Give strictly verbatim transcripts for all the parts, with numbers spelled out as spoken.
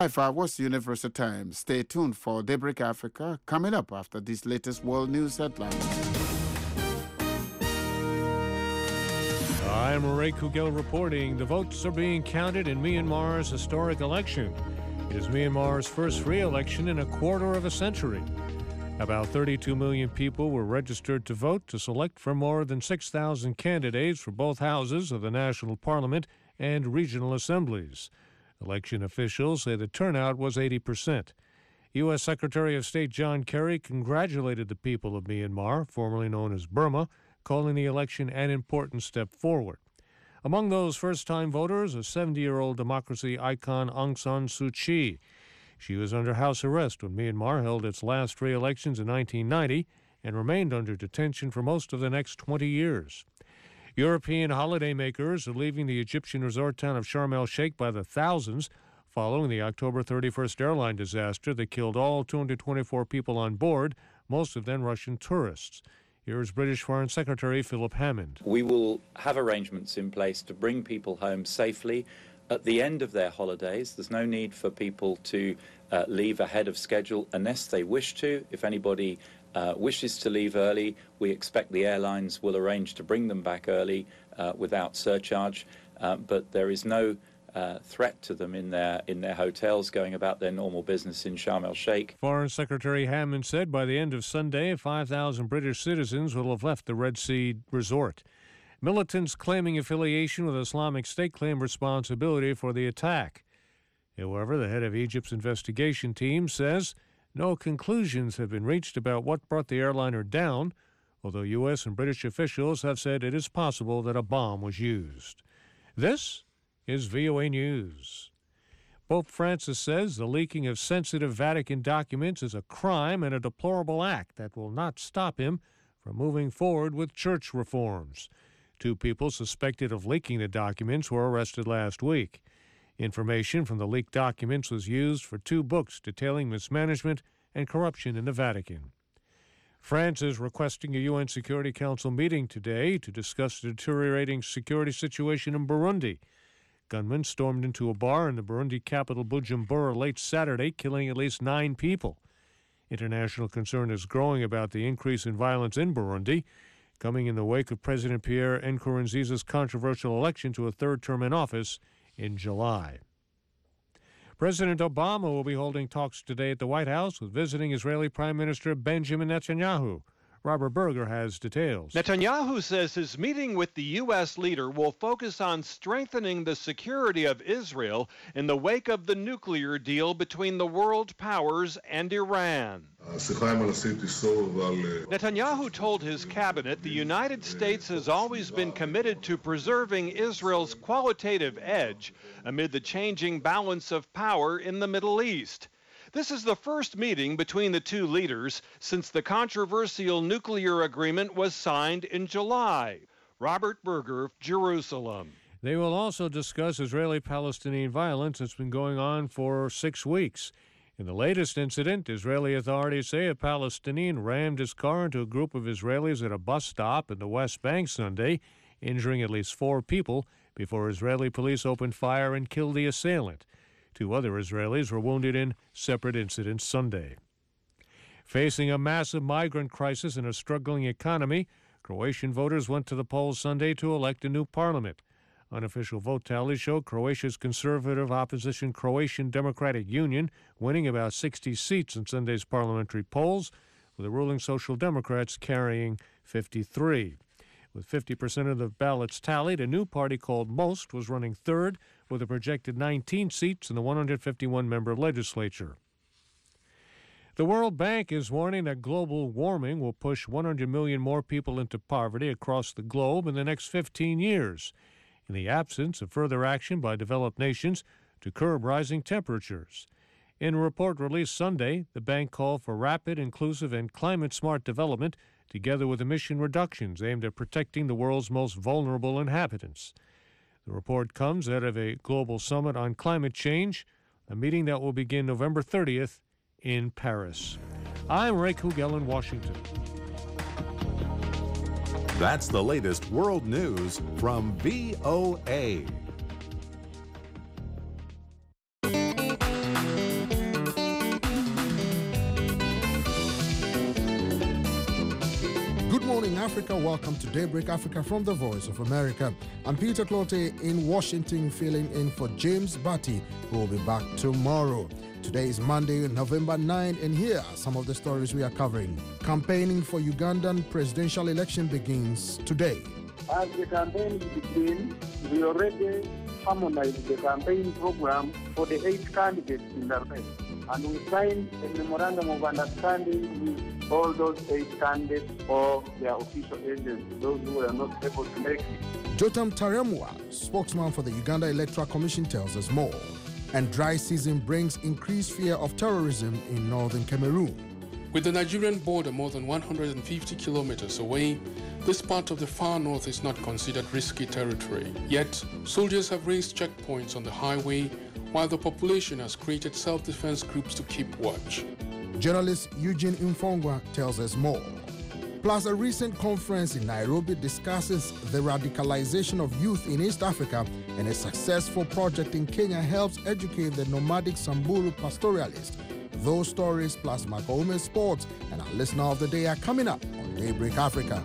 five was Universal Time. Stay tuned for Daybreak Africa coming up after these latest world news headlines. I'm Ray Kugel reporting. The votes are being counted in Myanmar's historic election. It is Myanmar's first free election in a quarter of a century. About thirty-two million people were registered to vote to select from more than six thousand candidates for both houses of the national parliament and regional assemblies. Election officials say the turnout was eighty percent. U S Secretary of State John Kerry congratulated the people of Myanmar, formerly known as Burma, calling the election an important step forward. Among those first-time voters, a seventy-year-old democracy icon Aung San Suu Kyi. She was under house arrest when Myanmar held its last free elections in nineteen ninety and remained under detention for most of the next twenty years. European holidaymakers are leaving the Egyptian resort town of Sharm el-Sheikh by the thousands following the October thirty-first airline disaster that killed all two hundred twenty-four people on board, most of them Russian tourists. Here's British Foreign Secretary Philip Hammond. We will have arrangements in place to bring people home safely at the end of their holidays. There's no need for people to uh, leave ahead of schedule unless they wish to. If anybody uh, wishes to leave early, we expect the airlines will arrange to bring them back early uh, without surcharge. Uh, but there is no uh, threat to them in their in their hotels going about their normal business in Sharm el-Sheikh. Foreign Secretary Hammond said by the end of Sunday, five thousand British citizens will have left the Red Sea resort. Militants claiming affiliation with Islamic State claim responsibility for the attack. However, the head of Egypt's investigation team says no conclusions have been reached about what brought the airliner down, although U S and British officials have said it is possible that a bomb was used. This is V O A News. Pope Francis says the leaking of sensitive Vatican documents is a crime and a deplorable act that will not stop him from moving forward with church reforms. Two people suspected of leaking the documents were arrested last week. Information from the leaked documents was used for two books detailing mismanagement and corruption in the Vatican. France is requesting a U N Security Council meeting today to discuss the deteriorating security situation in Burundi. Gunmen stormed into a bar in the Burundi capital Bujumbura late Saturday, killing at least nine people. International concern is growing about the increase in violence in Burundi, coming in the wake of President Pierre Nkurunziza's controversial election to a third term in office in July. President Obama will be holding talks today at the White House with visiting Israeli Prime Minister Benjamin Netanyahu. Robert Berger has details. Netanyahu says his meeting with the U S leader will focus on strengthening the security of Israel in the wake of the nuclear deal between the world powers and Iran. Netanyahu told his cabinet the United States has always been committed to preserving Israel's qualitative edge amid the changing balance of power in the Middle East. This is the first meeting between the two leaders since the controversial nuclear agreement was signed in July. Robert Berger, Jerusalem. They will also discuss Israeli-Palestinian violence that's been going on for six weeks. In the latest incident, Israeli authorities say a Palestinian rammed his car into a group of Israelis at a bus stop in the West Bank Sunday, injuring at least four people before Israeli police opened fire and killed the assailant. Two other Israelis were wounded in separate incidents Sunday. Facing a massive migrant crisis and a struggling economy, Croatian voters went to the polls Sunday to elect a new parliament. Unofficial vote tallies show Croatia's conservative opposition Croatian Democratic Union winning about sixty seats in Sunday's parliamentary polls, with the ruling Social Democrats carrying fifty-three. With fifty percent of the ballots tallied, a new party called Most was running third with a projected nineteen seats in the one hundred fifty-one member legislature. The World Bank is warning that global warming will push one hundred million more people into poverty across the globe in the next fifteen years, in the absence of further action by developed nations to curb rising temperatures. In a report released Sunday, the bank called for rapid, inclusive, and climate-smart development together with emission reductions aimed at protecting the world's most vulnerable inhabitants. The report comes out of a global summit on climate change, a meeting that will begin November thirtieth in Paris. I'm Ray Kugel in Washington. That's the latest world news from V O A. morning, Africa. Welcome to Daybreak Africa from the Voice of America. I'm Peter Clote in Washington, filling in for James Batty, who will be back tomorrow. Today is Monday, November ninth, and here are some of the stories we are covering. Campaigning for Ugandan presidential election begins today. As the campaign begins, we already harmonized the campaign program for the eight candidates in the race, and we signed a memorandum of understanding with all those eight candidates or their official agents, those who were not able to make it. Jotam Taremwa, spokesman for the Uganda Electoral Commission, tells us more. And dry season brings increased fear of terrorism in northern Cameroon. With the Nigerian border more than one hundred fifty kilometers away, this part of the far north is not considered risky territory. Yet, soldiers have raised checkpoints on the highway, while the population has created self-defense groups to keep watch. Journalist Eugene Infongwa tells us more. Plus, a recent conference in Nairobi discusses the radicalization of youth in East Africa, and a successful project in Kenya helps educate the nomadic Samburu pastoralists. Those stories plus Makaume Sports and our listener of the day are coming up on Daybreak Africa.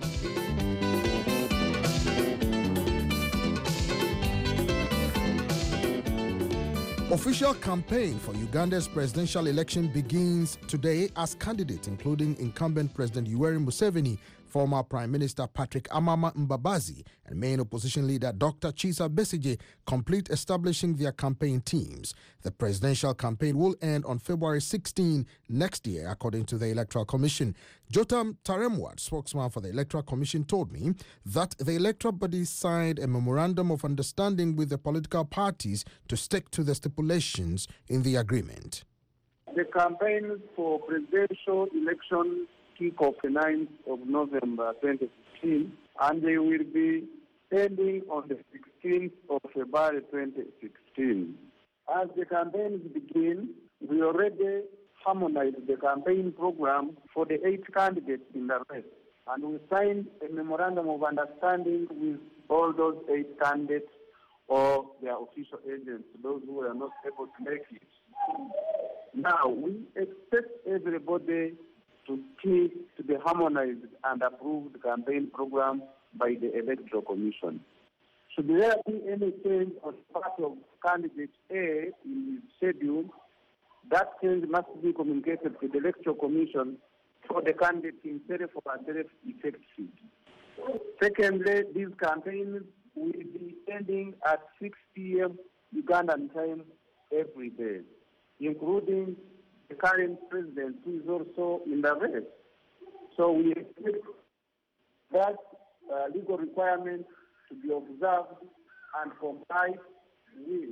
Official campaign for Uganda's presidential election begins today as candidates, including incumbent President Yoweri Museveni, former Prime Minister Patrick Amama Mbabazi, and main opposition leader Doctor Kizza Besigye complete establishing their campaign teams. The presidential campaign will end on February sixteenth next year, according to the Electoral Commission. Jotam Taremwa, spokesman for the Electoral Commission, told me that the electoral body signed a memorandum of understanding with the political parties to stick to the stipulations in the agreement. The campaign for presidential elections kick off the ninth of November twenty sixteen, and they will be ending on the sixteenth of February twenty sixteen. As the campaigns begin, we already harmonized the campaign program for the eight candidates in the race, and we signed a memorandum of understanding with all those eight candidates or their official agents, those who were not able to make it. Now, we expect everybody to keep to the harmonized and approved campaign program by the Electoral Commission. Should there be any change on the part of candidate A in his schedule, that change must be communicated to the Electoral Commission for the candidate himself or herself effective. Secondly, these campaigns will be ending at six p.m. Ugandan time every day, including the current president, who is also in the race. So we expect that uh, legal requirements to be observed and complied with.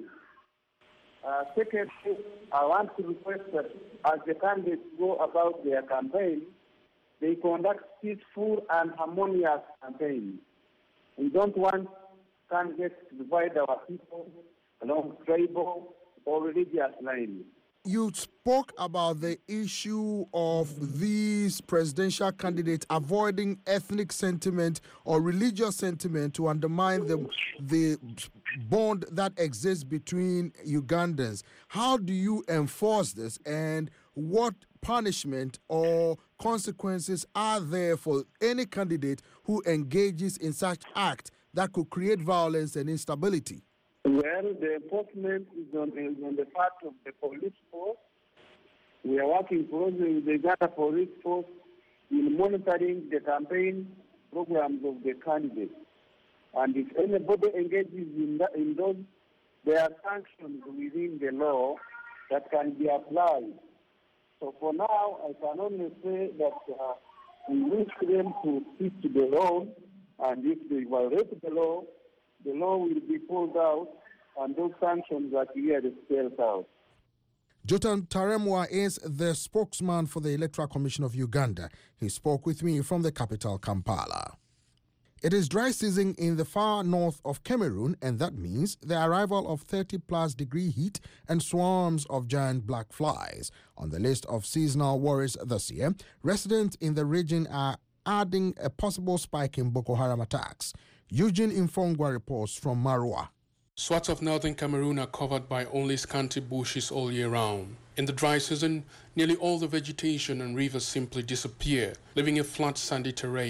Uh, secondly, I want to request that as the candidates go about their campaign, they conduct peaceful and harmonious campaigns. We don't want candidates to divide our people along tribal or religious lines. You spoke about the issue of these presidential candidates avoiding ethnic sentiment or religious sentiment to undermine the, the bond that exists between Ugandans. How do you enforce this, and what punishment or consequences are there for any candidate who engages in such act that could create violence and instability? Well, the enforcement is on, is on the part of the police force. We are working closely with the Uganda police force in monitoring the campaign programs of the candidates. And if anybody engages in, that, in those, there are sanctions within the law that can be applied. So for now, I can only say that uh, we wish them to stick to the law, and if they violate the law, the law will be pulled out, and those sanctions are clearly spelled out. Jotam Taremwa is the spokesman for the Electoral Commission of Uganda. He spoke with me from the capital, Kampala. It is dry season in the far north of Cameroon, and that means the arrival of thirty plus degree heat and swarms of giant black flies. On the list of seasonal worries this year, residents in the region are adding a possible spike in Boko Haram attacks. Eugene Infongwa reports from Marua. Swaths of northern Cameroon are covered by only scanty bushes all year round. In the dry season, nearly all the vegetation and rivers simply disappear, leaving a flat sandy terrain.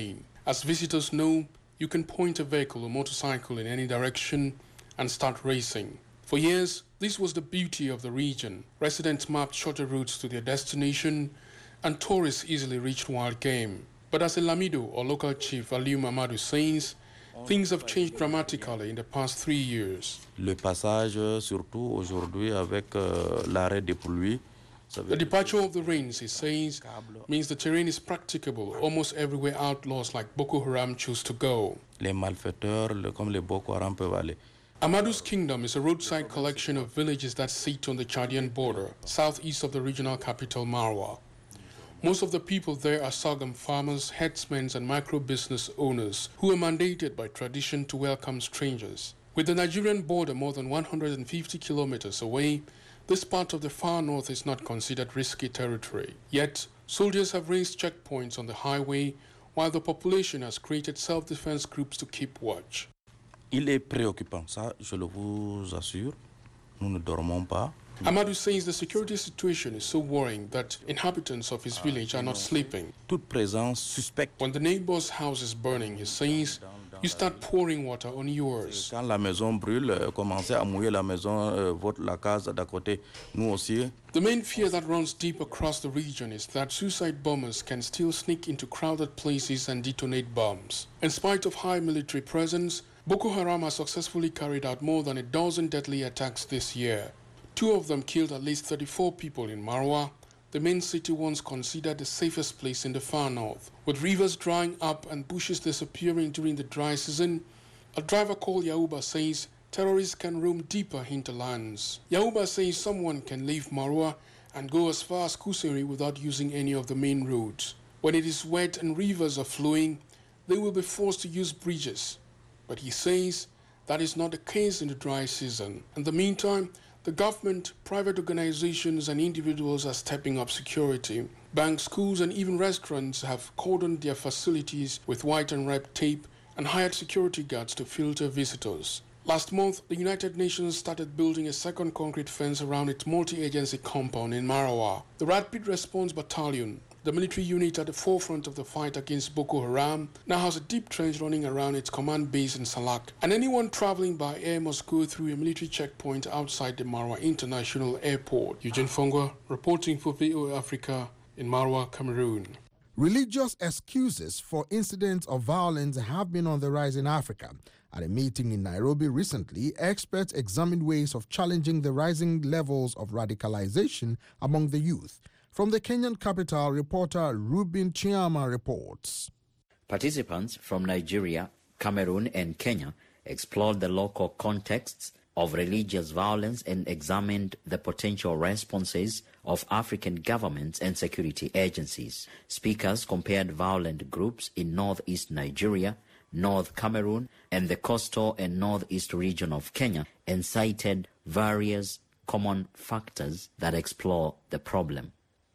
As visitors know, you can point a vehicle or motorcycle in any direction and start racing. For years, this was the beauty of the region. Residents mapped shorter routes to their destination, and tourists easily reached wild game. But as a Lamido or local chief Aliou Mamadou says, things have changed dramatically in the past three years. Le passage, surtout aujourd'hui avec euh, l'arrêt des pluies. The departure of the rains, he says, means the terrain is practicable almost everywhere outlaws like Boko Haram choose to go. Les malfaiteurs, comme les Boko Haram peuvent aller. Amadou's Kingdom is a roadside collection of villages that sit on the Chadian border, southeast of the regional capital Marwa. Most of the people there are sorghum farmers, herdsmen, and micro-business owners who are mandated by tradition to welcome strangers. With the Nigerian border more than one hundred fifty kilometers away, this part of the far north is not considered risky territory. Yet, soldiers have raised checkpoints on the highway, while the population has created self-defense groups to keep watch. Il est préoccupant, ça je le vous assure. Nous ne dormons pas. Amadou says the security situation is so worrying that inhabitants of his village are not sleeping. Toute présence suspecte. When the neighbor's house is burning, he says, you start pouring water on yours. Quand la maison brûle, commencez à mouiller la maison, votre la case d'à côté, nous aussi. The main fear that runs deep across the region is that suicide bombers can still sneak into crowded places and detonate bombs. In spite of high military presence, Boko Haram has successfully carried out more than a dozen deadly attacks this year. Two of them killed at least thirty-four people in Marwa, the main city once considered the safest place in the far north. With rivers drying up and bushes disappearing during the dry season, a driver called Yauba says terrorists can roam deeper hinterlands. Yauba says someone can leave Marwa and go as far as Kuseri without using any of the main roads. When it is wet and rivers are flowing, they will be forced to use bridges. But he says that is not the case in the dry season. In the meantime, the government, private organizations, and individuals are stepping up security. Banks, schools, and even restaurants have cordoned their facilities with white and red tape and hired security guards to filter visitors. Last month, the United Nations started building a second concrete fence around its multi-agency compound in Marwa. The Rapid Response Battalion, the military unit at the forefront of the fight against Boko Haram, now has a deep trench running around its command base in Salak, and anyone traveling by air must go through a military checkpoint outside the Marwa International Airport. Eugene Fongwa, reporting for V O A Africa in Marwa, Cameroon. Religious excuses for incidents of violence have been on the rise in Africa. At a meeting in Nairobi recently, experts examined ways of challenging the rising levels of radicalization among the youth. From the Kenyan capital, reporter Rubin Chiama reports. Participants from Nigeria, Cameroon, and Kenya explored the local contexts of religious violence and examined the potential responses of African governments and security agencies. Speakers compared violent groups in northeast Nigeria, North Cameroon, and the coastal and northeast region of Kenya, and cited various common factors that explore the problem.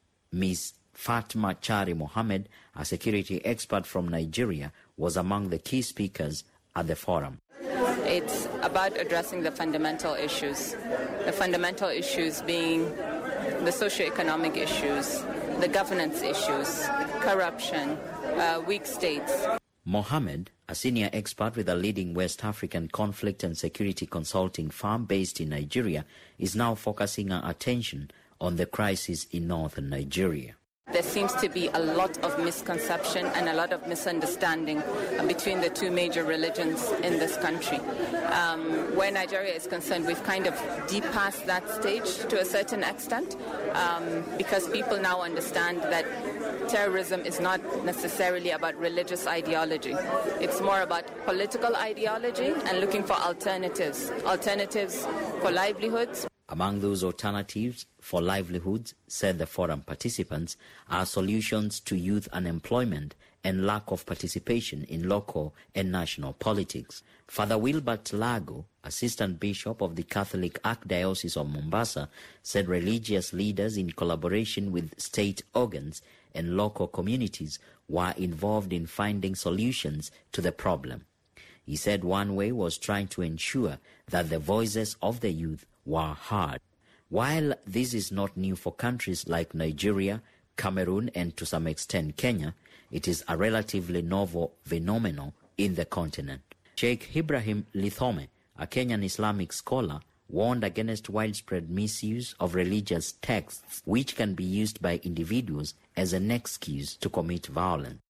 Miz Fatma Chari Mohammed, a security expert from Nigeria, was among the key speakers at the forum. It's about addressing the fundamental issues, the fundamental issues being the socioeconomic issues, the governance issues, corruption, uh, weak states. Mohammed, a senior expert with a leading West African conflict and security consulting firm based in Nigeria, is now focusing our attention on the crisis in northern Nigeria. There seems to be a lot of misconception and a lot of misunderstanding between the two major religions in this country. Um, where Nigeria is concerned, we've kind of depassed that stage to a certain extent um, because people now understand that terrorism is not necessarily about religious ideology. It's more about political ideology and looking for alternatives, alternatives for livelihoods. Among those alternatives for livelihoods, said the forum participants, are solutions to youth unemployment and lack of participation in local and national politics. Father Wilbert Lago, Assistant Bishop of the Catholic Archdiocese of Mombasa, said religious leaders in collaboration with state organs and local communities were involved in finding solutions to the problem. He said one way was trying to ensure that the voices of the youth were heard. While this is not new for countries like Nigeria, Cameroon, and to some extent Kenya, it is a relatively novel phenomenon in the continent. Sheikh Ibrahim Lithome, a Kenyan Islamic scholar, warned against widespread misuse of religious texts, which can be used by individuals as an excuse to commit violence.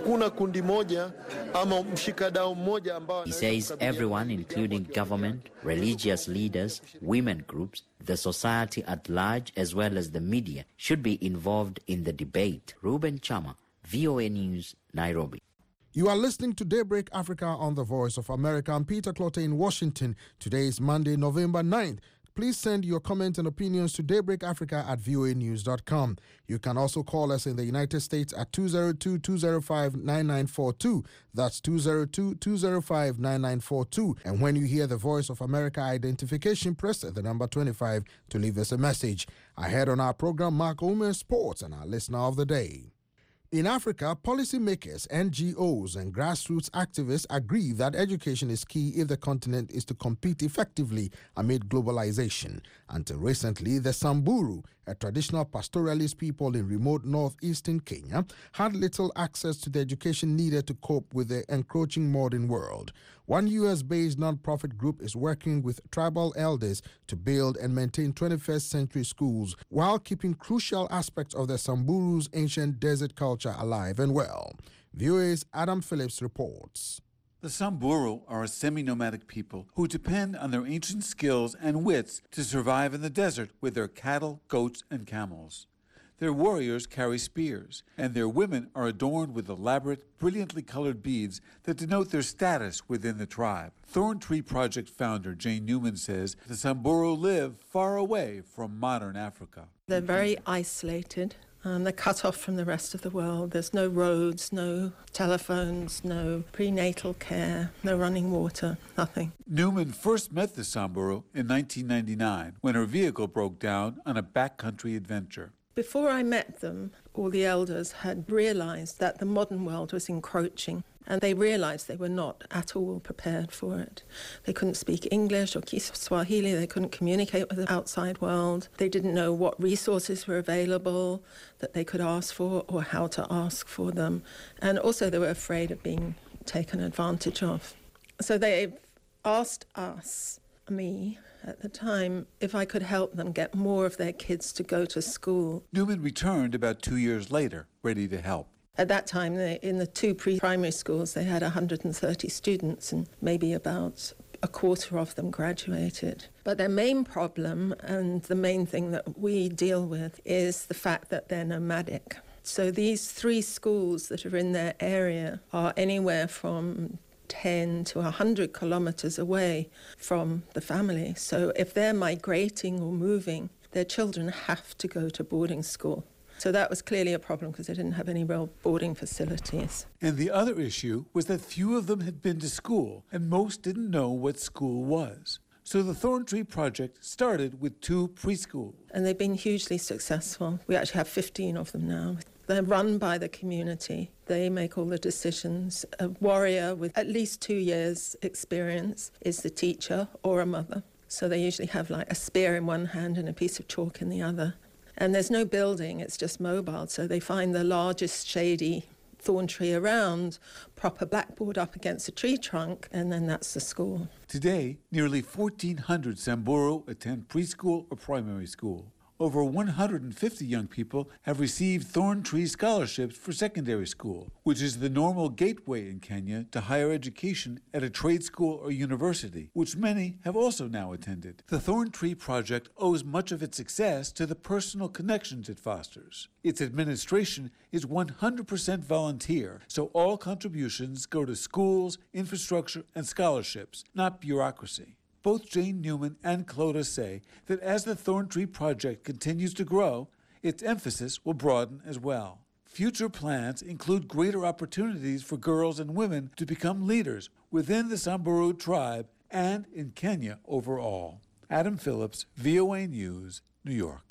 He says everyone, including government, religious leaders, women groups, the society at large, as well as the media, should be involved in the debate. Ruben Chama, V O A News, Nairobi. You are listening to Daybreak Africa on the Voice of America. I'm Peter Clotte in Washington. Today is Monday, November ninth. Please send your comments and opinions to daybreakafrica at voa news dot com. You can also call us in the United States at two oh two, two oh five, nine nine four two. That's two oh two, two oh five, nine nine four two. And when you hear the Voice of America identification, press the number twenty-five to leave us a message. Ahead on our program, Mark Omer Sports and our listener of the day. In Africa, policymakers, N G Os, and grassroots activists agree that education is key if the continent is to compete effectively amid globalization. Until recently, the Samburu, a traditional pastoralist people in remote northeastern Kenya, had little access to the education needed to cope with the encroaching modern world. One U S-based nonprofit group is working with tribal elders to build and maintain twenty-first century schools while keeping crucial aspects of the Samburu's ancient desert culture alive and well. V O A's Adam Phillips reports. The Samburu are a semi-nomadic people who depend on their ancient skills and wits to survive in the desert with their cattle, goats, and camels. Their warriors carry spears, and their women are adorned with elaborate, brilliantly colored beads that denote their status within the tribe. Thorn Tree Project founder Jane Newman says the Samburu live far away from modern Africa. They're very isolated. Um, they're cut off from the rest of the world. There's no roads, no telephones, no prenatal care, no running water, nothing. Newman first met the Samburu in nineteen ninety-nine when her vehicle broke down on a backcountry adventure. Before I met them, all the elders had realized that the modern world was encroaching, and they realized they were not at all prepared for it. They couldn't speak English or Kiswahili, they couldn't communicate with the outside world. They didn't know what resources were available that they could ask for or how to ask for them. And also they were afraid of being taken advantage of. So they asked us, me, at the time, if I could help them get more of their kids to go to school. Newman returned about two years later, ready to help. At that time, they, in the two pre-primary schools, they had one hundred thirty students, and maybe about a quarter of them graduated. But their main problem, and the main thing that we deal with, is the fact that they're nomadic. So these three schools that are in their area are anywhere from ten to one hundred kilometers away from the family. So if they're migrating or moving, their children have to go to boarding school. So that was clearly a problem because they didn't have any real boarding facilities. And the other issue was that few of them had been to school, and most didn't know what school was. So the Thorn Tree Project started with two preschools. And they've been hugely successful. We actually have fifteen of them now. They're run by the community. They make all the decisions. A warrior with at least two years' experience is the teacher or a mother. So they usually have like a spear in one hand and a piece of chalk in the other. And there's no building, it's just mobile. So they find the largest shady thorn tree around, prop a blackboard up against a tree trunk, and then that's the school. Today, nearly fourteen hundred Samburu attend preschool or primary school. Over one hundred fifty young people have received Thorn Tree scholarships for secondary school, which is the normal gateway in Kenya to higher education at a trade school or university, which many have also now attended. The Thorn Tree Project owes much of its success to the personal connections it fosters. Its administration is one hundred percent volunteer, so all contributions go to schools, infrastructure, and scholarships, not bureaucracy. Both Jane Newman and Cloda say that as the Thorn Tree Project continues to grow, its emphasis will broaden as well. Future plans include greater opportunities for girls and women to become leaders within the Samburu tribe and in Kenya overall. Adam Phillips, V O A News, New York.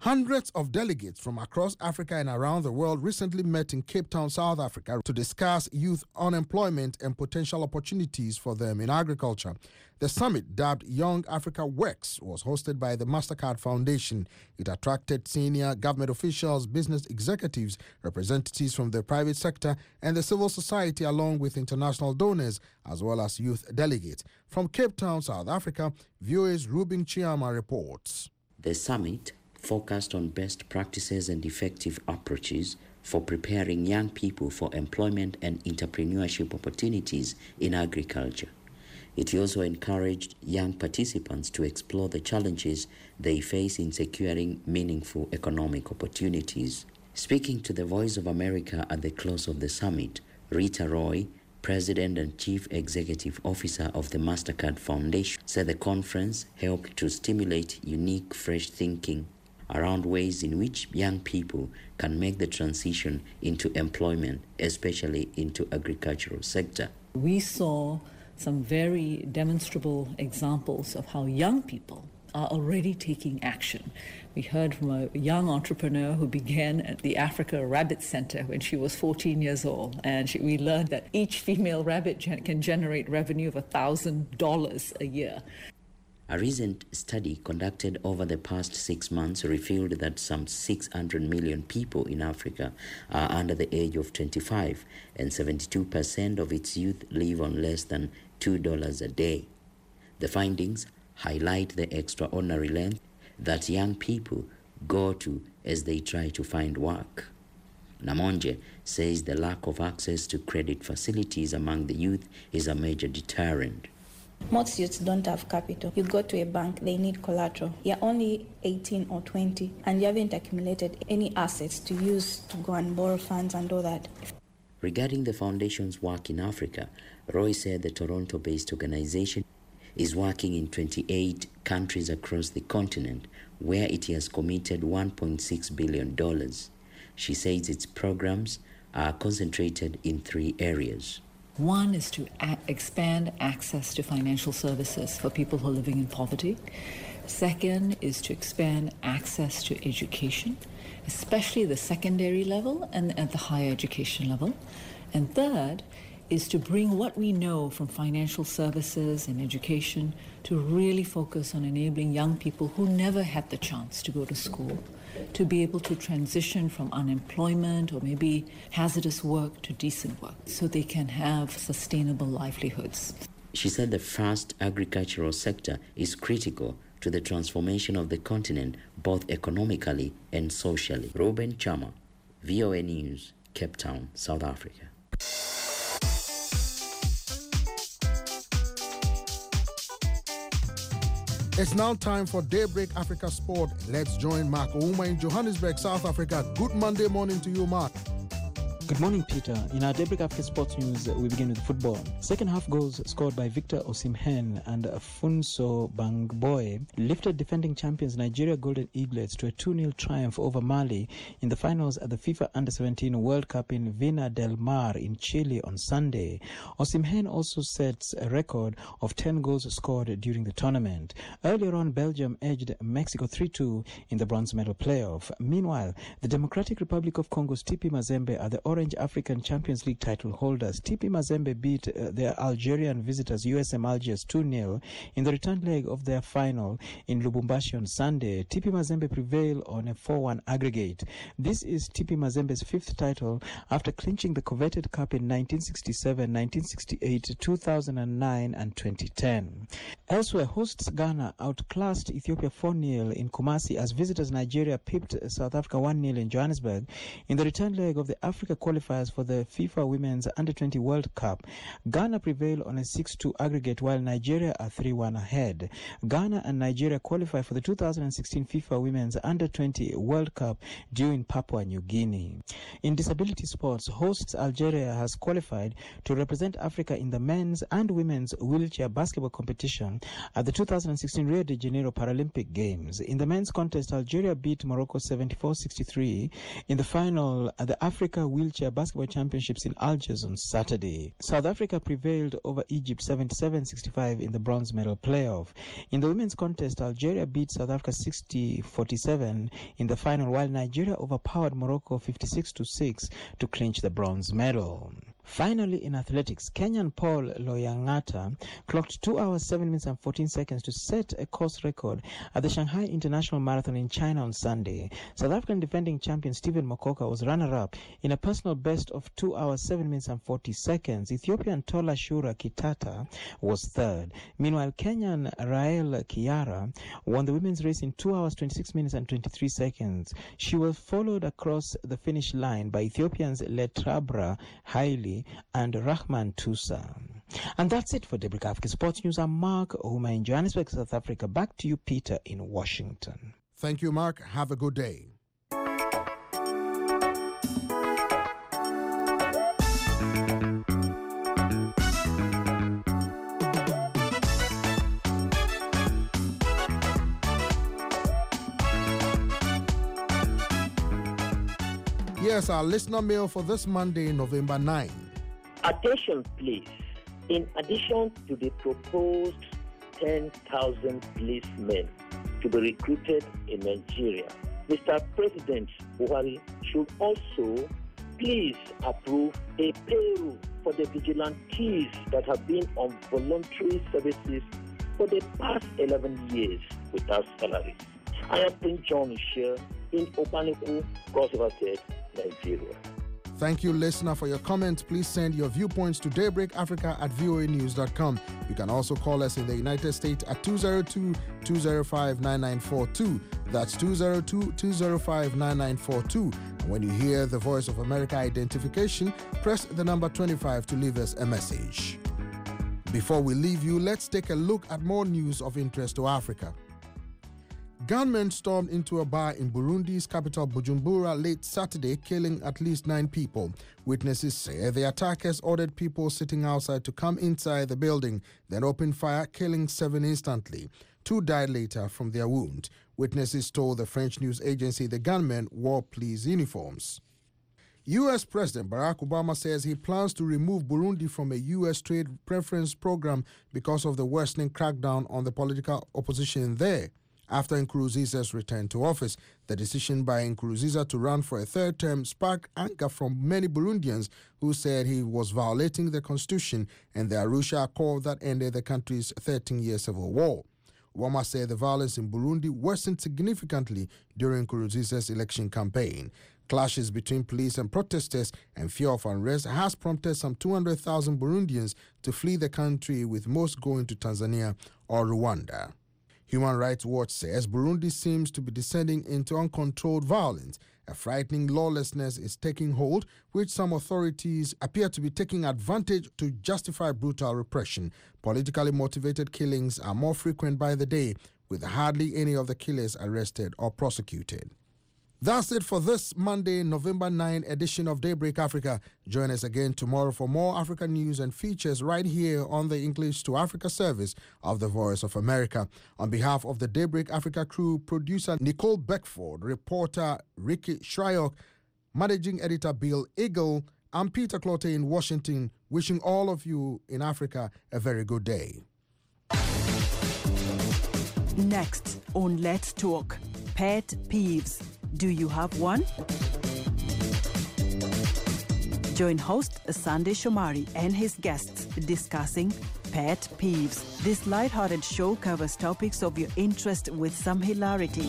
Hundreds of delegates from across Africa and around the world recently met in Cape Town, South Africa, to discuss youth unemployment and potential opportunities for them in agriculture. The summit, dubbed Young Africa Works, was hosted by the Mastercard Foundation. It attracted senior government officials, business executives, representatives from the private sector, and the civil society, along with international donors, as well as youth delegates. From Cape Town, South Africa, V O A's Ruben Chiama reports. The summit focused on best practices and effective approaches for preparing young people for employment and entrepreneurship opportunities in agriculture. It also encouraged young participants to explore the challenges they face in securing meaningful economic opportunities. Speaking to the Voice of America at the close of the summit, Rita Roy, President and Chief Executive Officer of the Mastercard Foundation, said the conference helped to stimulate unique, fresh thinking around ways in which young people can make the transition into employment, especially into agricultural sector. We saw some very demonstrable examples of how young people are already taking action. We heard from a young entrepreneur who began at the Africa Rabbit Center when she was fourteen years old, and she, we learned that each female rabbit gen- can generate revenue of one thousand dollars a year. A recent study conducted over the past six months revealed that some six hundred million people in Africa are under the age of twenty-five, and seventy-two percent of its youth live on less than two dollars a day. The findings highlight the extraordinary length that young people go to as they try to find work. Namonje says the lack of access to credit facilities among the youth is a major deterrent. Most youths don't have capital. You go to a bank, they need collateral. You're only eighteen or twenty, and you haven't accumulated any assets to use to go and borrow funds and all that. Regarding the foundation's work in Africa, Roy said the Toronto-based organization is working in twenty-eight countries across the continent, where it has committed one point six billion dollars. She says its programs are concentrated in three areas. One is to a- expand access to financial services for people who are living in poverty. Second is to expand access to education, especially the secondary level and at the higher education level. And third is to bring what we know from financial services and education to really focus on enabling young people who never had the chance to go to school to be able to transition from unemployment or maybe hazardous work to decent work so they can have sustainable livelihoods. She said the fast agricultural sector is critical to the transformation of the continent, both economically and socially. Ruben Chama, V O A News, Cape Town, South Africa. It's now time for Daybreak Africa Sport. Let's join Mark Ouma in Johannesburg, South Africa. Good Monday morning to you, Mark. Good morning, Peter. In our Daybreak Africa Sports News, we begin with football. Second half goals scored by Victor Osimhen and Funso Bangboe lifted defending champions Nigeria Golden Eaglets to a two nil triumph over Mali in the finals at the FIFA Under seventeen World Cup in Vina del Mar in Chile on Sunday. Osimhen also sets a record of ten goals scored during the tournament. Earlier on, Belgium edged Mexico three two in the bronze medal playoff. Meanwhile, the Democratic Republic of Congo's T P Mazembe are the Orange African Champions League title holders. T P Mazembe beat uh, their Algerian visitors U S M Algiers two nil in the return leg of their final in Lubumbashi on Sunday. T P Mazembe prevailed on a four one aggregate. This is T P Mazembe's fifth title after clinching the coveted cup in nineteen sixty-seven, nineteen sixty-eight, two thousand nine and twenty ten. Elsewhere, hosts Ghana outclassed Ethiopia four nil in Kumasi as visitors Nigeria pipped South Africa one nil in Johannesburg in the return leg of the Africa qualifiers for the FIFA Women's Under twenty World Cup. Ghana prevailed on a six two aggregate while Nigeria are three one ahead. Ghana and Nigeria qualify for the two thousand sixteen FIFA Women's Under twenty World Cup due in Papua New Guinea. In disability sports, hosts Algeria has qualified to represent Africa in the men's and women's wheelchair basketball competition at the two thousand sixteen Rio de Janeiro Paralympic Games. In the men's contest, Algeria beat Morocco seventy-four sixty-three. In the final, the Africa Wheelchair Wheelchair Basketball Championships in Algiers on Saturday. South Africa prevailed over Egypt seventy-seven sixty-five in the bronze medal playoff. In the women's contest, Algeria beat South Africa sixty forty-seven in the final, while Nigeria overpowered Morocco fifty-six to six to clinch the bronze medal. Finally, in athletics, Kenyan Paul Loyangata clocked two hours, seven minutes and fourteen seconds to set a course record at the Shanghai International Marathon in China on Sunday. South African defending champion Stephen Mokoka was runner-up in a personal best of two hours, seven minutes and forty seconds. Ethiopian Tola Shura Kitata was third. Meanwhile, Kenyan Rael Kiara won the women's race in two hours, twenty-six minutes and twenty-three seconds. She was followed across the finish line by Ethiopians Letrabra Haile and Rahman Tusa. And that's it for Daybreak Africa Sports News. I'm Mark Ouma in Johannesburg, South Africa. Back to you, Peter, in Washington. Thank you, Mark. Have a good day. Yes, our listener mail for this Monday, November ninth. Attention, please. In addition to the proposed ten thousand policemen to be recruited in Nigeria, Mister President Buhari should also please approve a payroll for the vigilantes that have been on voluntary services for the past eleven years without salaries. I am Prince John here in Opaniku, Cross River State, Nigeria. Thank you, listener, for your comments. Please send your viewpoints to daybreakafrica at v o a news dot com. You can also call us in the United States at two oh two, two oh five, nine nine four two. That's two oh two, two oh five, nine nine four two. And when you hear the Voice of America identification, press the number twenty-five to leave us a message. Before we leave you, let's take a look at more news of interest to Africa. Gunmen stormed into a bar in Burundi's capital Bujumbura late Saturday, killing at least nine people. Witnesses say the attackers ordered people sitting outside to come inside the building, then opened fire, killing seven instantly. Two died later from their wound. Witnesses told the French news agency the gunmen wore police uniforms. U S President Barack Obama says he plans to remove Burundi from a U S trade preference program because of the worsening crackdown on the political opposition there. After Nkurunziza's return to office, the decision by Nkurunziza to run for a third term sparked anger from many Burundians who said he was violating the constitution and the Arusha Accord that ended the country's thirteen-year civil war. Obama said the violence in Burundi worsened significantly during Nkurunziza's election campaign. Clashes between police and protesters and fear of unrest has prompted some two hundred thousand Burundians to flee the country, with most going to Tanzania or Rwanda. Human Rights Watch says Burundi seems to be descending into uncontrolled violence. A frightening lawlessness is taking hold, which some authorities appear to be taking advantage to justify brutal repression. Politically motivated killings are more frequent by the day, with hardly any of the killers arrested or prosecuted. That's it for this Monday, November ninth edition of Daybreak Africa. Join us again tomorrow for more African news and features right here on the English to Africa service of the Voice of America. On behalf of the Daybreak Africa crew, producer Nicole Beckford, reporter Ricky Shryock, managing editor Bill Eagle, I'm Peter Clotte in Washington, wishing all of you in Africa a very good day. Next on Let's Talk, pet peeves. Do you have one? Join host Sunday Shomari and his guests discussing pet peeves. This lighthearted show covers topics of your interest with some hilarity.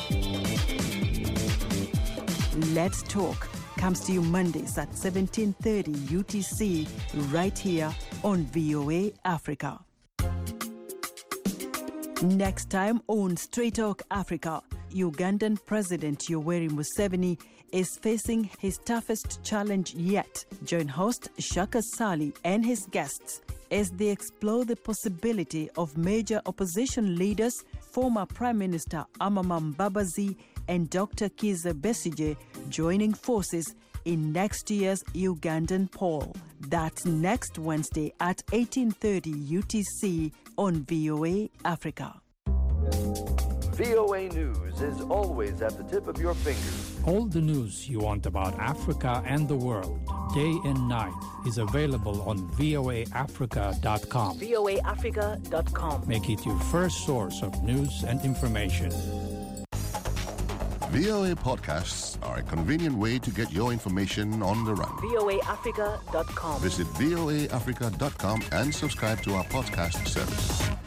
Let's Talk comes to you Mondays at seventeen thirty U T C right here on V O A Africa. Next time on Straight Talk Africa, Ugandan President Yoweri Museveni is facing his toughest challenge yet. Join host Shaka Sali and his guests as they explore the possibility of major opposition leaders, former Prime Minister Amama Mbabazi and Doctor Kizza Besigye joining forces in next year's Ugandan poll. That's next Wednesday at eighteen thirty U T C on V O A Africa. V O A News is always at the tip of your fingers All the news you want about Africa and the world, day and night, is available on V O A Africa dot com. V O A Africa dot com. Make it your first source of news and information. V O A podcasts are a convenient way to get your information on the run. V O A Africa dot com. Visit V O A Africa dot com and subscribe to our podcast service.